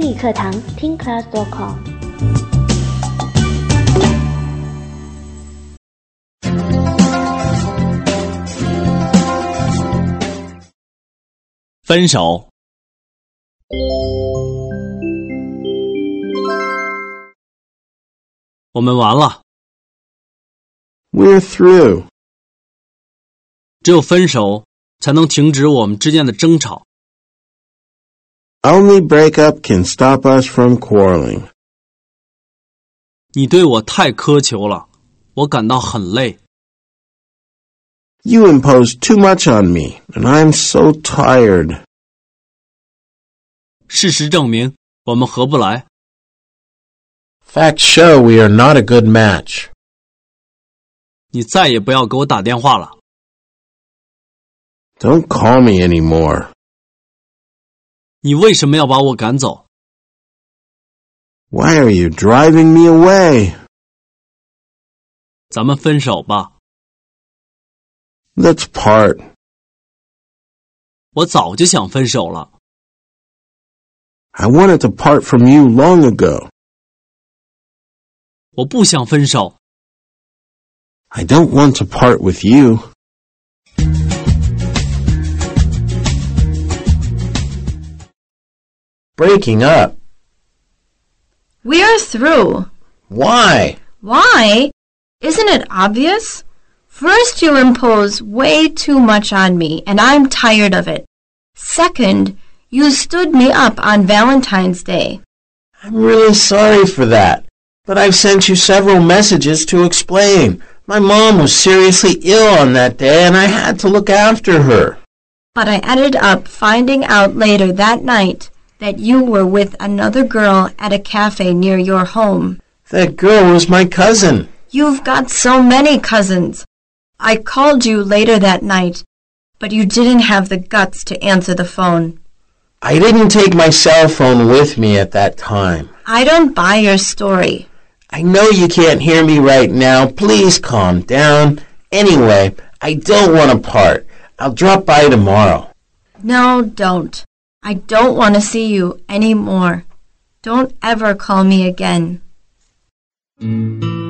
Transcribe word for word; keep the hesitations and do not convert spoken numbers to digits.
英语课堂听 class dot com。 分手。我们完了。 We're through. 只有分手才能停止我们之间的争吵。 Only breakup can stop us from quarreling. 你对我太苛求了，我感到很累。 You impose too much on me, and I'm so tired. 事实证明，我们合不来。 Facts show we are not a good match. 你再也不要给我打电话了。 Don't call me anymore. 你为什么要把我赶走？ Why are you driving me away? 咱们分手吧。 Let's part. 我早就想分手了。 I wanted to part from you long ago. 我不想分手。 I don't want to part with you. Breaking up. We're through. Why? Why? Isn't it obvious? First, you impose way too much on me, and I'm tired of it. Second, you stood me up on Valentine's Day. I'm really sorry for that, but I've sent you several messages to explain. My mom was seriously ill on that day, and I had to look after her. But I ended up finding out later that night that you were with another girl at a cafe near your home. That girl was my cousin. You've got so many cousins. I called you later that night, but you didn't have the guts to answer the phone. I didn't take my cell phone with me at that time. I don't buy your story. I know you can't hear me right now. Please calm down. Anyway, I don't want to part. I'll drop by tomorrow. No, don't. I don't want to see you anymore. Don't ever call me again.